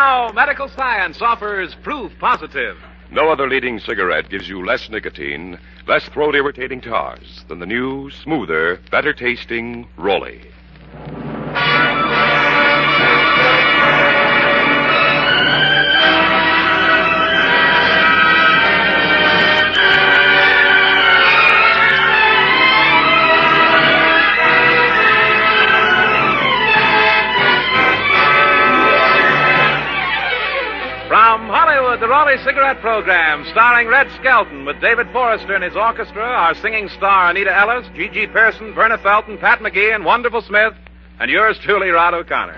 Now, medical science offers proof positive. No other leading cigarette gives you less nicotine, less throat-irritating tars than the new, smoother, better-tasting Rolly. From Hollywood, the Raleigh Cigarette Program, starring Red Skelton with David Forrester and his orchestra, our singing star Anita Ellis, Gigi Pearson, Verna Felton, Pat McGee, and Wonderful Smith, and yours truly, Rod O'Connor.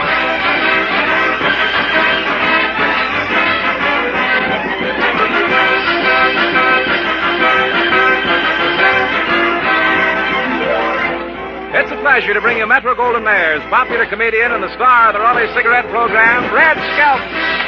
It's a pleasure to bring you Metro Golden Mayer's popular comedian and the star of the Raleigh Cigarette Program, Red Skelton.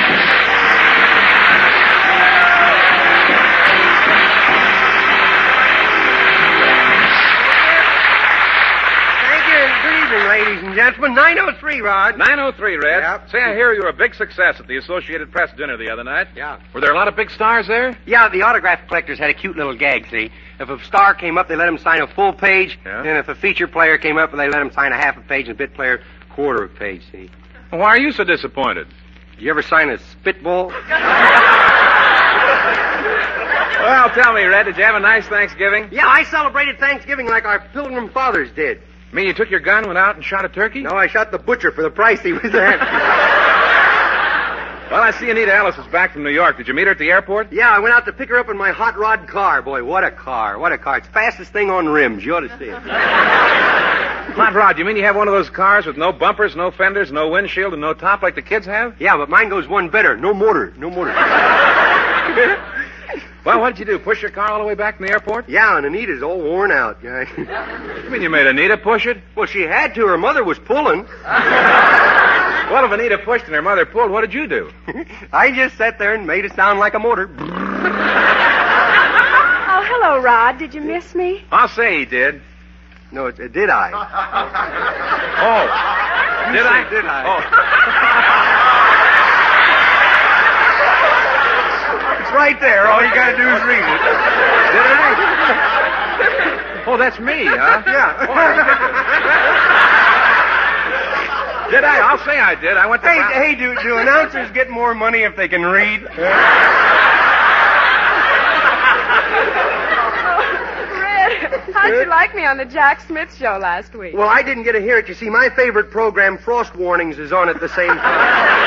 Ladies and gentlemen, 903, Rod. 903, Red. Yep. Say, I hear you were a big success at the Associated Press dinner the other night. Yeah. Were there a lot of big stars there? Yeah, the autograph collectors had a cute little gag, see? If a star came up, they let him sign a full page. Yeah. And if a feature player came up, they let him sign a half a page, and a bit player, quarter of a page, see? Well, why are you so disappointed? Did you ever sign a spitball? Well, tell me, Red, did you have a nice Thanksgiving? Yeah, I celebrated Thanksgiving like our Pilgrim fathers did. You mean you took your gun, went out, and shot a turkey? No, I shot the butcher for the price he was at. Well, I see Anita Ellis is back from New York. Did you meet her at the airport? Yeah, I went out to pick her up in my hot rod car. Boy, what a car. What a car. It's the fastest thing on rims. You ought to see it. Hot rod, you mean you have one of those cars with no bumpers, no fenders, no windshield, and no top like the kids have? Yeah, but mine goes one better. No motor. No motor. Well, what did you do? Push your car all the way back from the airport? Yeah, and Anita's all worn out. You mean you made Anita push it? Well, she had to. Her mother was pulling. Well, if Anita pushed and her mother pulled, what did you do? I just sat there and made it sound like a motor. Oh, hello, Rod. Did you miss me? I'll say he did. No, did I? Oh. Did I? Did I? Oh. It's right there. All you got to do is read it. Did I? Oh, that's me, huh? Yeah. Did I? I'll say I did. I went to... Hey, do announcers get more money if they can read? How'd you like me on the Jack Smith show last week? Well, I didn't get to hear it. You see, my favorite program, Frost Warnings, is on at the same time.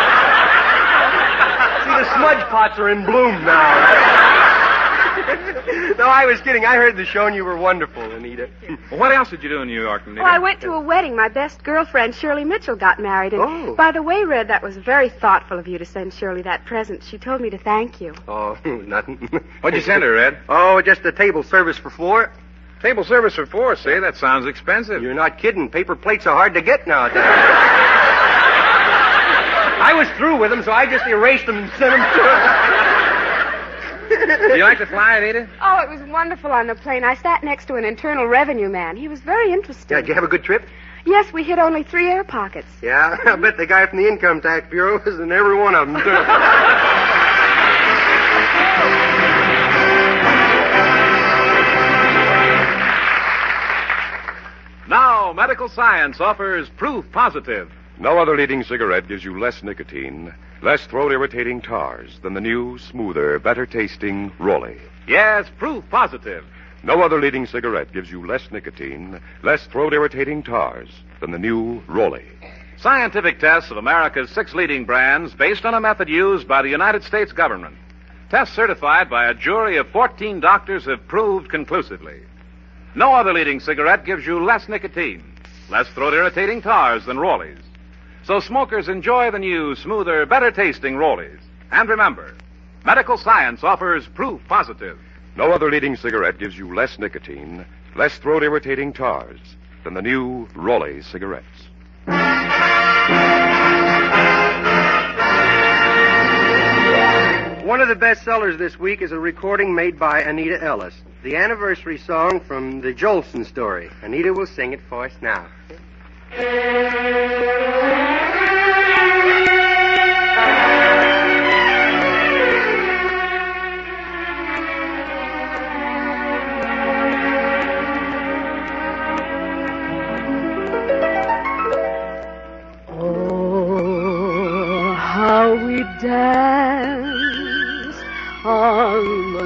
See, the smudge pots are in bloom now. No, I was kidding. I heard the show and you were wonderful, Anita. Well, what else did you do in New York, Anita? Oh, I went to a wedding. My best girlfriend, Shirley Mitchell, got married. And Oh. by the way, Red, that was very thoughtful of you to send Shirley that present. She told me to thank you. Oh, nothing. What'd you send her, Red? Oh, just a table service for four. Table service for four, see? That sounds expensive. You're not kidding. Paper plates are hard to get nowadays. I was through with them, so I just erased them and sent them to her. Do you like to fly, Anita? Oh, it was wonderful on the plane. I sat next to an Internal Revenue man. He was very interesting. Yeah, did you have a good trip? Yes, we hit only 3 air pockets. Yeah, I bet the guy from the Income Tax Bureau was in every one of them, too. Now, medical science offers proof positive. No other leading cigarette gives you less nicotine, less throat-irritating tars than the new, smoother, better-tasting Rolly. Yes, proof positive. No other leading cigarette gives you less nicotine, less throat-irritating tars than the new Rolly. Scientific tests of America's 6 leading brands based on a method used by the United States government. Tests certified by a jury of 14 doctors have proved conclusively. No other leading cigarette gives you less nicotine, less throat-irritating tars than Rollies. So smokers enjoy the new, smoother, better-tasting Rollies. And remember, medical science offers proof positive. No other leading cigarette gives you less nicotine, less throat-irritating tars than the new Rolly cigarettes. One of the best sellers this week is a recording made by Anita Ellis. The anniversary song from the Jolson story. Anita will sing it for us now. danced on the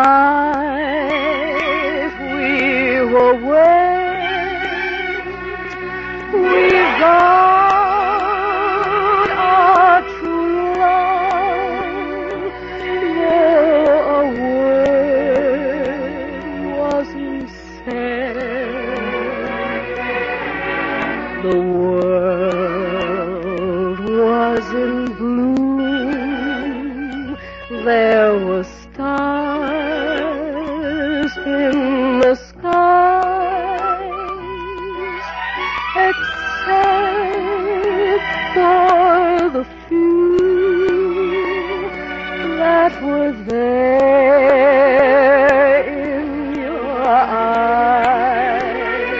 night we were wed. We vowed our true love, though a word wasn't said. The world was in bloom. There were stars in the skies, except for the few that were there in your eyes.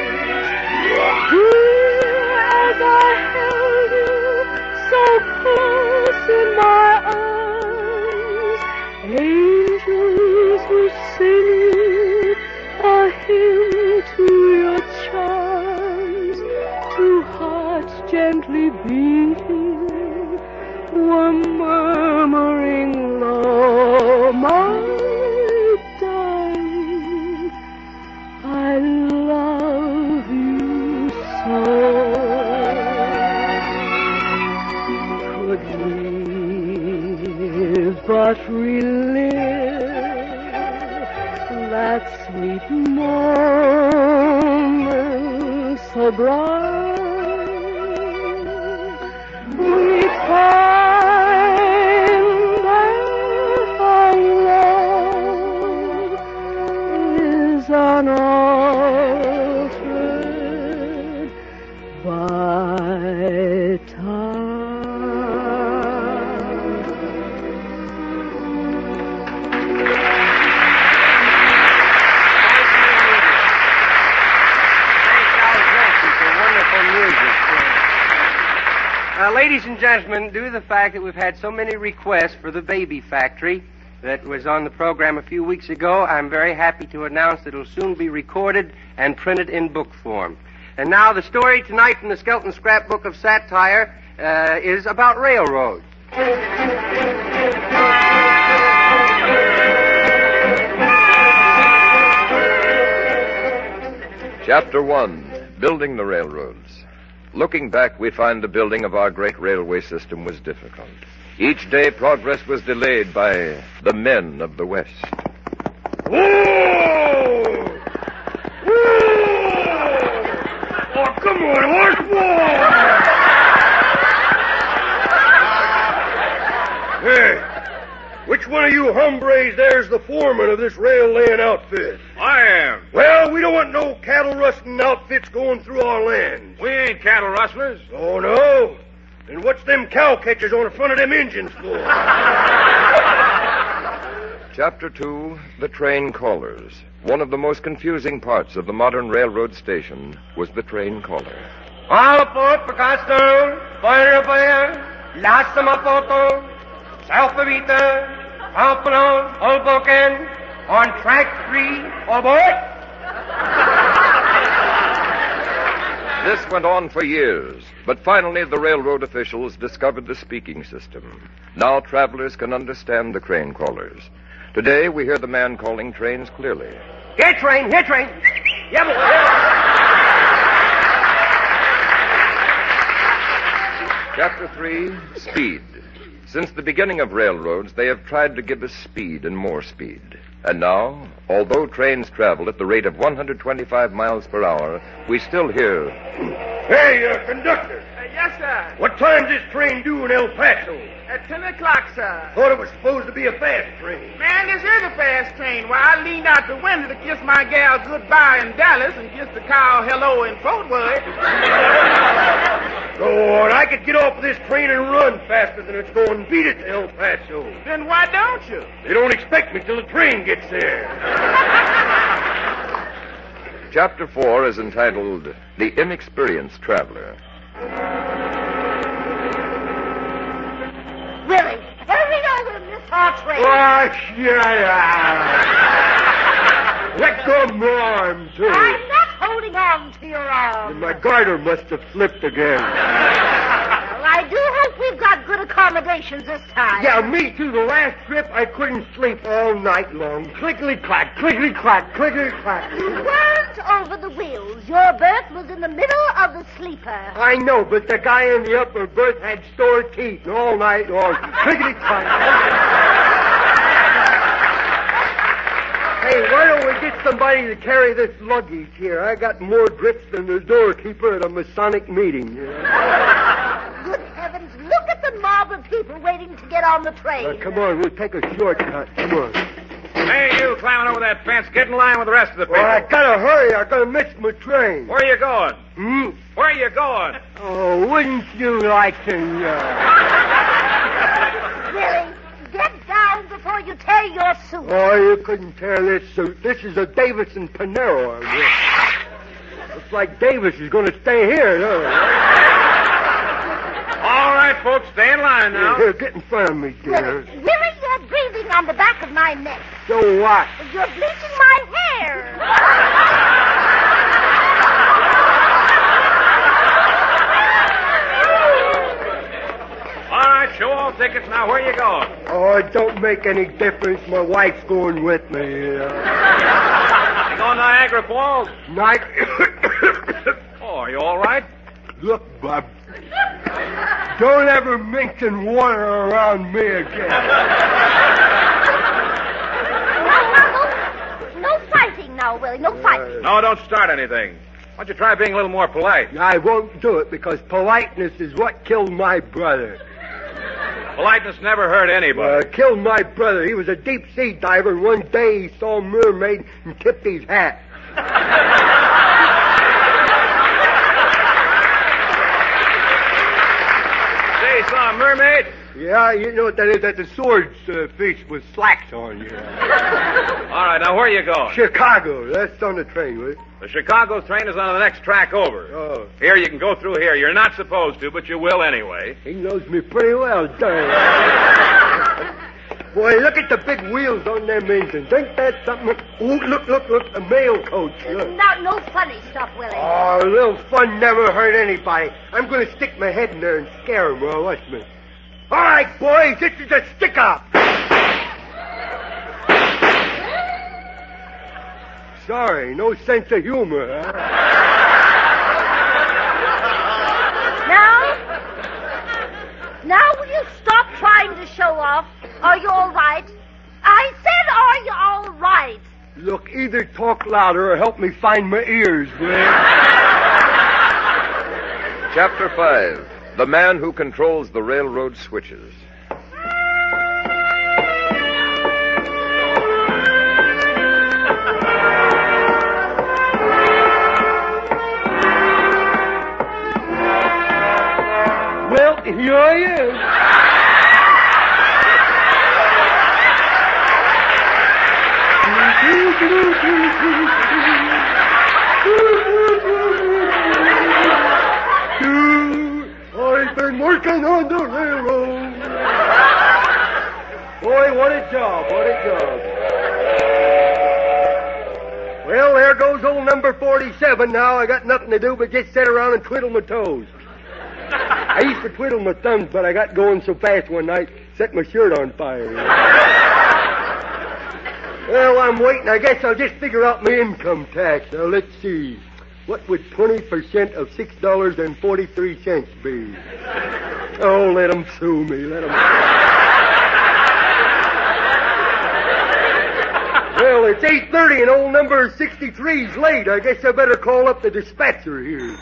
Dear, as I held you so close in my arms, angels were singing a hymn to your charms. Two hearts gently beating were murmuring low, my darling, I love you so. Could we but relive that sweet moment so bright, we find that our love is unaltered by time. Ladies and gentlemen, due to the fact that we've had so many requests for the Baby Factory that was on the program a few weeks ago, I'm very happy to announce that it'll soon be recorded and printed in book form. And now the story tonight from the Skelton Scrapbook of Satire is about railroads. Chapter 1, Building the Railroads. Looking back, we find the building of our great railway system was difficult. Each day, progress was delayed by the men of the West. Whoa! Whoa! Oh, come on, horse! Whoa! Hey, which one of you hombres there's the foreman of this rail-laying outfit? I am. Well, we don't want no cattle-rustling outfits going through our lands. We ain't cattle rustlers. Oh, no? Then what's them cow catchers on the front of them engines for? Chapter 2, The Train Callers. One of the most confusing parts of the modern railroad station was the train caller. All aboard Picasso, fire, Lassa Mapoto, South Avita, Pampelon, Hoboken, on track 3, all aboard. This went on for years, but finally the railroad officials discovered the speaking system. Now travelers can understand the train callers. Today we hear the man calling trains clearly. Here, train, here, train. Yeah, boy. Chapter 3, Speed. Since the beginning of railroads, they have tried to give us speed and more speed. And now, although trains travel at the rate of 125 miles per hour, we still hear... Hey, conductor. Yes, sir. What time's this train due in El Paso? At 10 o'clock, sir. Thought it was supposed to be a fast train. Man, this is a fast train. Why, I leaned out the window to kiss my gal goodbye in Dallas and kiss the cow hello in Fort Worth. Lord, I could get off of this train and run faster than it's going and beat it to El Paso. Then why don't you? They don't expect me till the train gets there. Chapter 4 is entitled The Inexperienced Traveler. Willie, hurry over and miss our train. Oh, shut up. Let go of my arm, too. I'm not holding on to your arm. My garter must have slipped again. Well, I do hope we've got good accommodations accommodations this time. Yeah, me too. The last trip, I couldn't sleep all night long. Clickety-clack, clickety-clack, clickety-clack. You weren't over the wheels. Your berth was in the middle of the sleeper. I know, but the guy in the upper berth had sore teeth all night long. Clickety-clack. Hey, why don't we get somebody to carry this luggage here? I got more drips than the doorkeeper at a Masonic meeting. Good heavens, look at the mob of people waiting to get on the train. Come on, we'll take a shortcut. Come on. Hey, you climbing over that fence. Get in line with the rest of the people. Well, I gotta hurry. I'm gonna miss my train. Where are you going? Where are you going? Oh, wouldn't you like to know? Willie, get down before you tear your suit. Oh, you couldn't tear this suit. This is a Davison Panero. Looks like Davis is going to stay here, doesn't it? All right, folks, stay in line now. Here, get in front of me, dear. Willie, you're breathing on the back of my neck. So what? You're bleaching my hair. All right, show all tickets. Now, where you going? Oh, it don't make any difference. My wife's going with me. You going Niagara Falls? Oh, are you all right? Look, Bub. Don't ever mention water around me again. No fighting now, Willie. No fighting. No, don't start anything. Why don't you try being a little more polite? I won't do it because politeness is what killed my brother. Politeness never hurt anybody. Killed my brother. He was a deep-sea diver, and one day he saw a mermaid and tipped his hat. Say, he saw a mermaid? Yeah, you know what that is? That's a swordfish with slacks on you. All right, now where you going? Chicago. That's on the train, will you? The Chicago train is on the next track over. Oh. Here, you can go through here. You're not supposed to, but you will anyway. He knows me pretty well, darn. Boy, look at the big wheels on them engines. Ain't that something? Oh, look, a mail coach. Look. No funny stuff, Willie. Oh, a little fun never hurt anybody. I'm going to stick my head in there and scare them. Well, watch me. All right, boys, this is a stick-up. Sorry, no sense of humor, huh? Now will you stop trying to show off? Are you all right? I said, are you all right? Look, either talk louder or help me find my ears, Will. Chapter 5. The Man Who Controls the Railroad Switches. Well, here I am. I've been working on the railroad. Boy, what a job, what a job. Well, there goes old number 47 now. I got nothing to do but just sit around and twiddle my toes. I used to twiddle my thumbs, but I got going so fast one night, set my shirt on fire. Well, I'm waiting. I guess I'll just figure out my income tax. Now, let's see. What would 20% of $6.43 be? Oh, let them sue me. Let them. Well, it's 8:30 and old number 63's late. I guess I better call up the dispatcher here.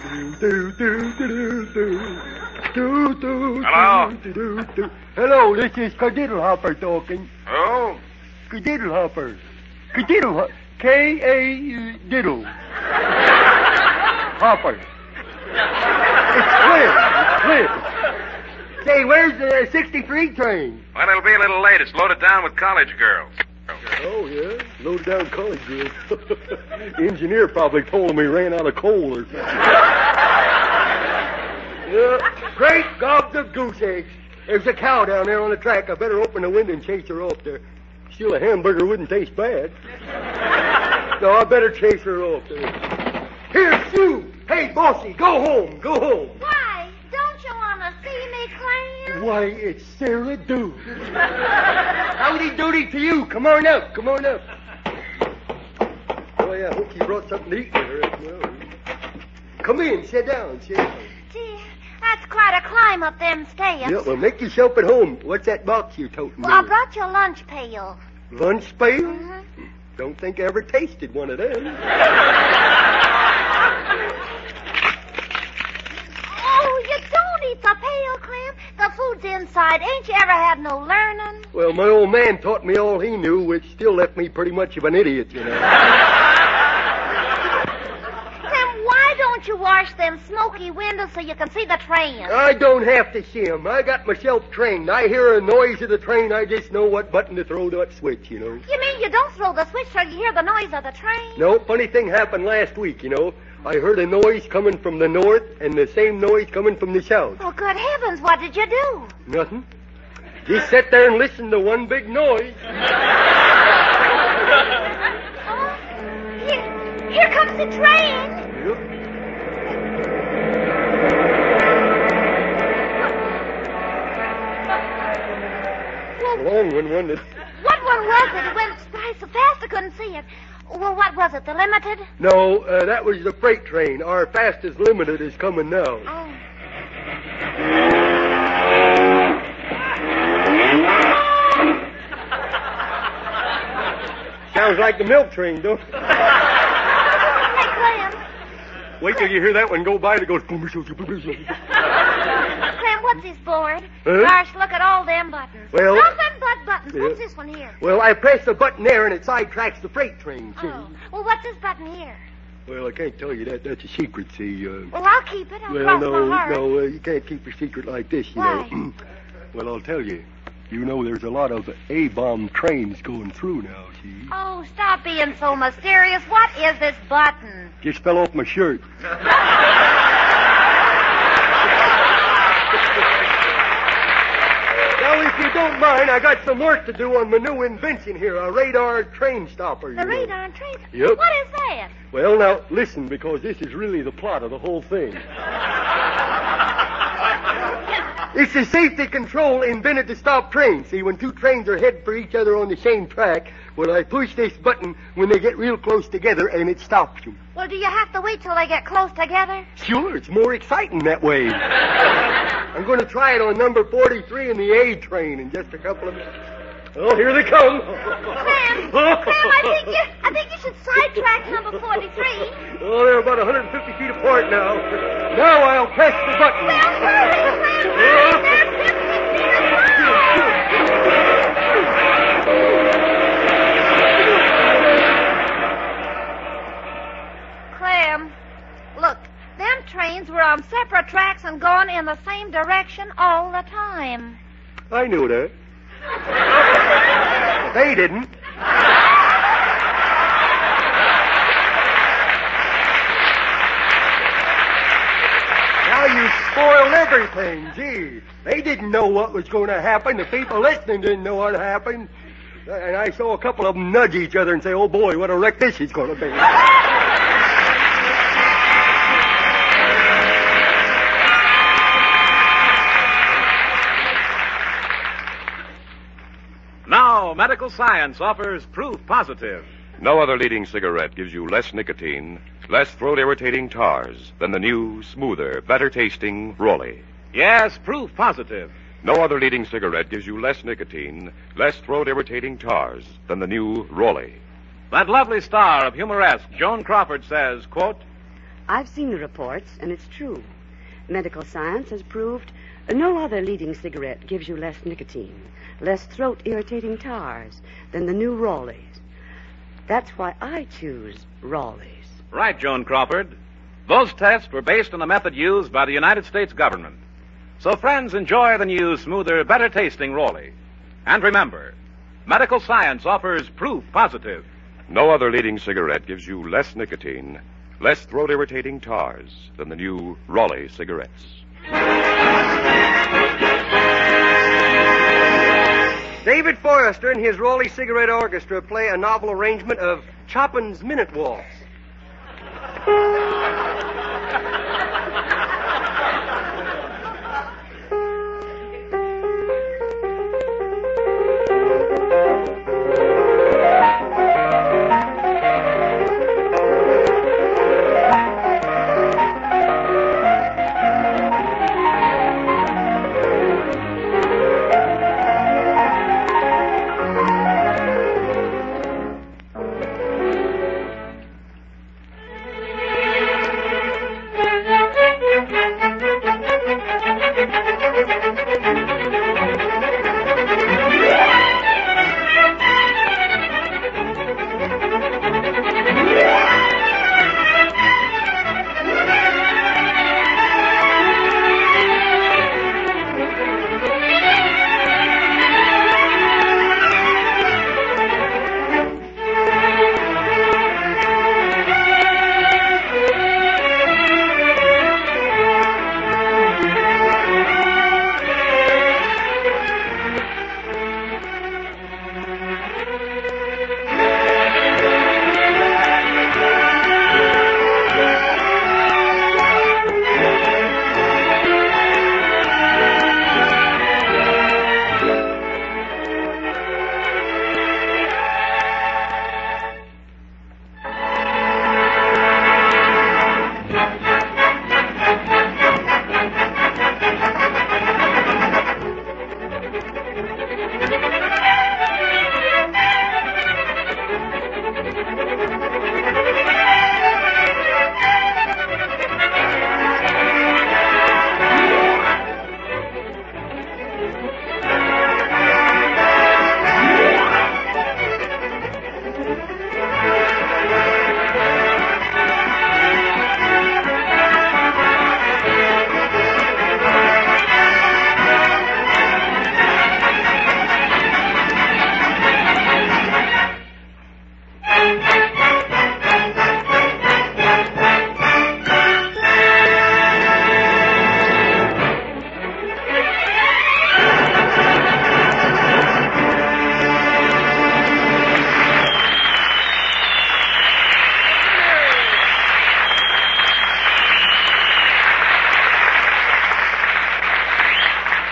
Hello? Hello, this is Kadiddlehopper talking. Oh? Kadiddlehopper. Kadiddlehopper. K-A-Diddle. Hopper. It's clear. Say, where's the 63 train? Well, it'll be a little late. It's loaded down with college girls. Oh, yeah? Loaded down college girls. The engineer probably told him he ran out of coal or something. Yeah. Great gobs of goose eggs. There's a cow down there on the track. I better open the window and chase her off there. Still, a hamburger wouldn't taste bad. So I better chase her off there. Here, Sue! Hey, bossy, go home. Why? Don't you want to see me clean? Why, it's Sarah Dew. Howdy doody to you. Come on up. Come on up. Boy, I hope you brought something to eat with her. Well, come in. Sit down. Sit down. Gee, that's quite a climb up them stairs. Yeah, well, make yourself at home. What's that box you toting Well, I there? brought you a lunch pail. Lunch pail? Mm-hmm. Don't think I ever tasted one of them. Oh, you don't eat the pail, Clem. The food's inside. Ain't you ever had no learning? Well, my old man taught me all he knew, which still left me pretty much of an idiot, you know. Clem, why don't you wash them smoky windows so you can see the train? I don't have to see 'em. I got myself trained. I hear a noise of the train, I just know what button to throw that switch, you know. You mean you don't throw the switch till you hear the noise of the train? No, funny thing happened last week, you know. I heard a noise coming from the north and the same noise coming from the south. Oh, good heavens, what did you do? Nothing. Just sit there and listen to one big noise. Oh, here comes the train. Yep. A long one, wasn't it? What one was it? It went by so fast I couldn't see it. Well, what was it, the limited? No, that was the freight train. Our fastest limited is coming now. Oh. Sounds like the milk train, don't it? Hey, Clem. Wait till you hear that one go by that goes... Clem, what's this board? Huh? Gosh, look at all them buttons. Well- Nothing but buttons. Yeah. What's this one here? Well, I press the button there and it sidetracks the freight train, see? Oh. Well, what's this button here? Well, I can't tell you that. That's a secret, see. Well, I'll keep it. I'll Well, cross no, my heart. no, you can't keep a secret like this, you Why? know. Well, I'll tell you. You know there's a lot of A-bomb trains going through now, see? Oh, stop being so mysterious. What is this button? Just fell off my shirt. Now, if you don't mind, I got some work to do on my new invention here, a radar train stopper. The you know. radar train? Yep. What is that? Well, now, listen, because this is really the plot of the whole thing. It's a safety control invented to stop trains. See, when two trains are headed for each other on the same track, well, I push this button when they get real close together, and it stops them. Well, do you have to wait till they get close together? Sure, it's more exciting that way. I'm going to try it on number 43 in the A train in just a couple of minutes. Oh, here they come. Clem, I think you should sidetrack number 43. Oh, they're about 150 feet apart now. Now I'll press the button. Well, hurry, Clem, hurry. They're 50 feet apart. Clem, look, them trains were on separate tracks and going in the same direction all the time. I knew that. They didn't. Now you spoiled everything. Gee, they didn't know what was going to happen. The people listening didn't know what happened. And I saw a couple of them nudge each other and say, oh, boy, what a wreck this is going to be. Now, medical science offers proof positive. No other leading cigarette gives you less nicotine, less throat-irritating tars than the new, smoother, better-tasting Rolly. Yes, proof positive. No other leading cigarette gives you less nicotine, less throat-irritating tars than the new Rolly. That lovely star of humoresque, Joan Crawford, says, quote, I've seen the reports, and it's true. Medical science has proved no other leading cigarette gives you less nicotine, less throat-irritating tars than the new Rawleys. That's why I choose Rawleys. Right, Joan Crawford. Those tests were based on a method used by the United States government. So, friends, enjoy the new, smoother, better-tasting Rawley. And remember, medical science offers proof positive. No other leading cigarette gives you less nicotine, less throat-irritating tars than the new Rawley cigarettes. David Forrester and his Raleigh Cigarette Orchestra play a novel arrangement of Chopin's Minute Waltz.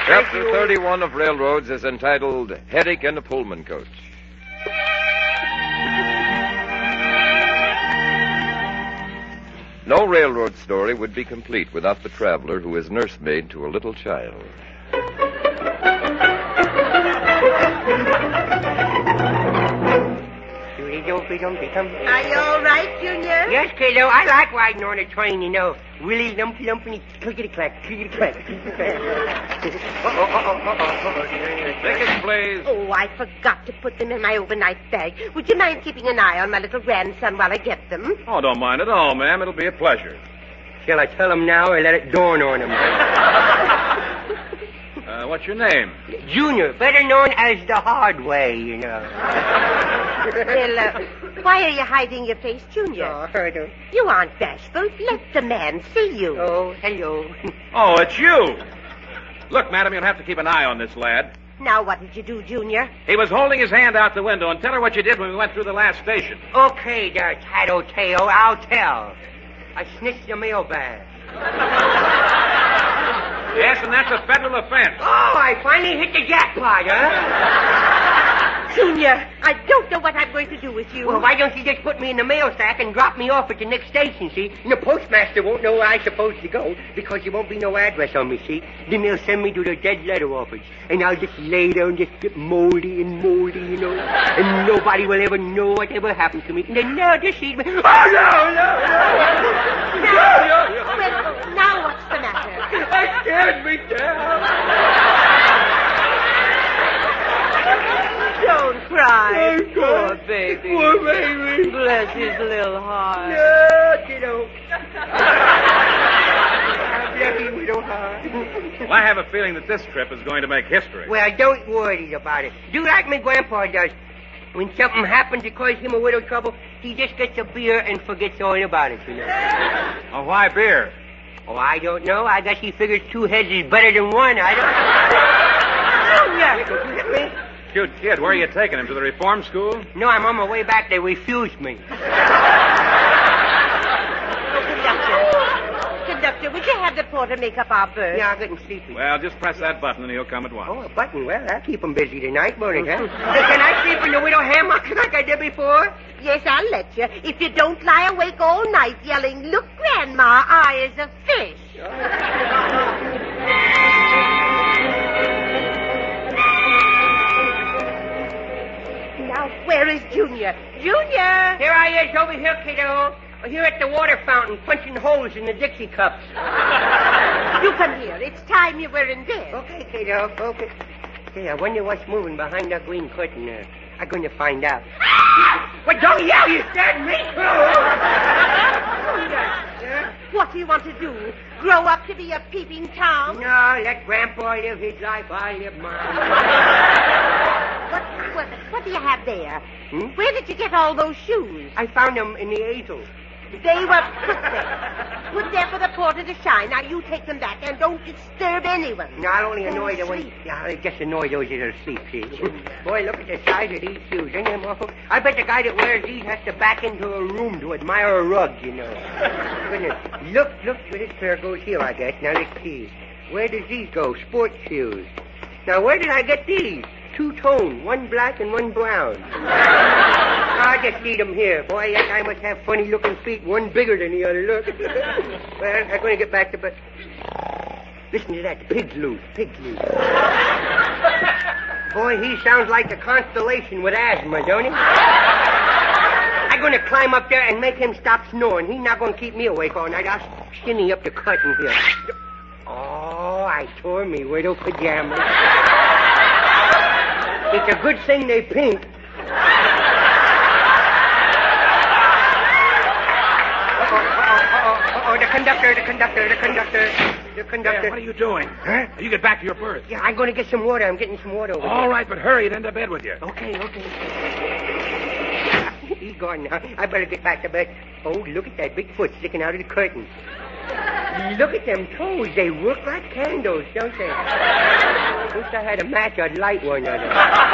Chapter 31 of Railroads is entitled Headache in a Pullman Coach. No railroad story would be complete without the traveler who is nursemaid to a little child. Are you all right, Junior? Yes, kiddo. I like riding on a train, you know. Willie lumpy lumpy clickety-clack, clickety-clack. Tickets, please. Oh, I forgot to put them in my overnight bag. Would you mind keeping an eye on my little grandson while I get them? Oh, don't mind at all, ma'am. It'll be a pleasure. Shall I tell him now or let it dawn on him? What's your name? Junior, better known as the hard way, you know. Well, why are you hiding your face, Junior? Oh, I don't. You aren't bashful. Let the man see you. Oh, hello. Oh, it's you. Look, madam, you'll have to keep an eye on this lad. Now, what did you do, Junior? He was holding his hand out the window, and tell her what you did when we went through the last station. Okay, there, Tattletale, I'll tell. I snitched the mailbag. Yes, and that's a federal offense. Oh, I finally hit the jackpot, huh? Junior, I don't know what I'm going to do with you. Well, why don't you just put me in the mail sack and drop me off at the next station, see? And the postmaster won't know where I'm supposed to go because there won't be no address on me, see? Then they'll send me to the dead letter office. And I'll just lay there and just get moldy, you know? And nobody will ever know whatever happened to me. And then they'll just see me. Oh, no! Well, now what's the matter? I scared me down. Don't cry. Oh, Poor baby. Poor baby. Bless his little heart. No, kiddo. Bless his little heart. Well, I have a feeling that this trip is going to make history. Well, don't worry about it. Do like my grandpa does. When something happens that causes him a little trouble, he just gets a beer and forgets all about it, you know. Oh, why beer? Oh, I don't know. I guess he figures two heads is better than one. I don't know. Yeah, don't you hit me? Cute kid. Where are you taking him? To the reform school? No, I'm on my way back. They refused me. Conductor, would you have the porter make up our berth? Yeah, I'm getting sleepy. Well, just press that button and he'll come at once. Oh, a button. Well, that'll keep him busy tonight, won't it, huh? Can I sleep in the widow hammock like I did before? Yes, I'll let you. If you don't lie awake all night yelling, "Look, Grandma, I is a fish." Now, where is Junior? Junior! Here I is, over here, kiddo. Here at the water fountain, punching holes in the Dixie cups. You come here. It's time you were in bed. Okay, kiddo, okay. Hey, I wonder what's moving behind that green curtain there. I'm going to find out. Well, don't yell, you scared me. What do you want to do? Grow up to be a peeping Tom? No, let Grandpa live his life. I live mine. What do you have there? Where did you get all those shoes? I found them in the easel. They were put there for the porter to shine. Now you take them back and don't disturb anyone. No, I'll only annoy the ones. Yeah, I just annoy those that are asleep, see. Boy, look at the size of these shoes. Ain't them awful? I bet the guy that wears these has to back into a room to admire a rug, you know. Goodness. Look, this pair goes here, I guess. Now let's see. Where does these go? Sports shoes. Now, where did I get these? Two-tone, one black and one brown. I just need them here. Boy, that guy must have funny-looking feet, one bigger than the other. Look. Well, I'm going to get back to bed. Listen to that. The pig's loose. Boy, he sounds like a constellation with asthma, don't he? I'm going to climb up there and make him stop snoring. He's not going to keep me awake all night. I'll shinny up the curtain here. Oh, I tore me widow pajamas. It's a good thing they pink. The conductor. Yeah, what are you doing? Huh? You get back to your berth. Yeah, I'm going to get some water. I'm getting some water over All right, but hurry and into bed with you. Okay. He's gone now. I better get back to bed. Oh, look at that big foot sticking out of the curtain. Look at them toes. They work like candles, don't they? Wish I had a match. I'd light one of them.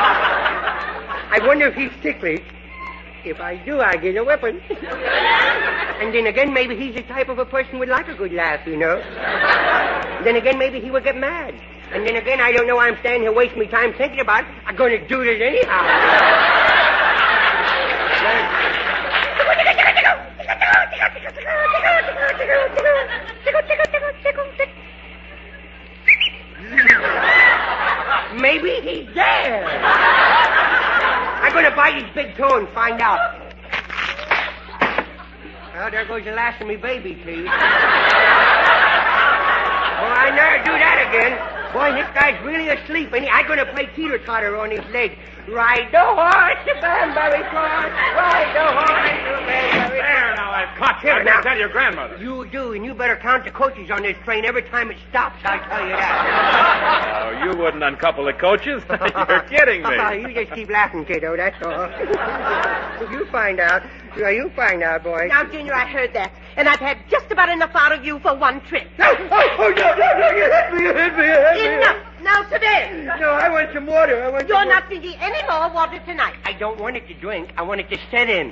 I wonder if he's ticklish. If I do, I get a weapon. And then again, maybe he's the type of a person who would like a good laugh, you know. Then again, maybe he would get mad. And then again, I don't know why I'm standing here wasting my time thinking about it. I'm going to do this anyhow. Maybe he's there. I'm going to bite his big toe and find out. Well, there goes the last of me baby teeth. Well, I never do that again. Boy, this guy's really asleep, and I'm going to play teeter-totter on his leg. Ride the horse to Banbury Cross. Ride the horse to Banbury Cross. There, now, I've caught you. I Now, tell your grandmother. You do, and you better count the coaches on this train every time it stops, I'll tell you that. Oh, you wouldn't uncouple the coaches. You're kidding me. Oh, you just keep laughing, kiddo, that's all. You find out. Yeah, you find out, boy. Now, Junior, I heard that. And I've had just about enough out of you for one trip. No, you hit me. Enough. Now to bed. No, I want some water. You're not drinking any more water tonight. I don't want it to drink. I want it to set in.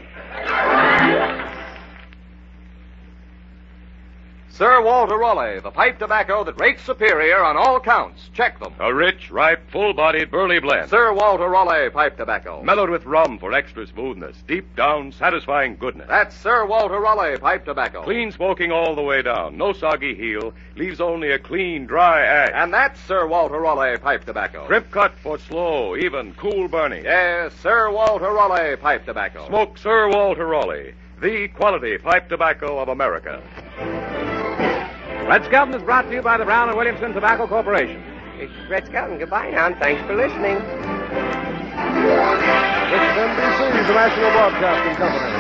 Sir Walter Raleigh, the pipe tobacco that rates superior on all counts. Check them. A rich, ripe, full-bodied Burley blend. Sir Walter Raleigh pipe tobacco. Mellowed with rum for extra smoothness. Deep down, satisfying goodness. That's Sir Walter Raleigh pipe tobacco. Clean smoking all the way down. No soggy heel. Leaves only a clean, dry ash. And that's Sir Walter Raleigh pipe tobacco. Crimp cut for slow, even, cool burning. Yes, Sir Walter Raleigh pipe tobacco. Smoke Sir Walter Raleigh, the quality pipe tobacco of America. Red Skelton is brought to you by the Brown and Williamson Tobacco Corporation. This is Red Skelton. Goodbye now, and thanks for listening. This is NBC, the National Broadcasting Company.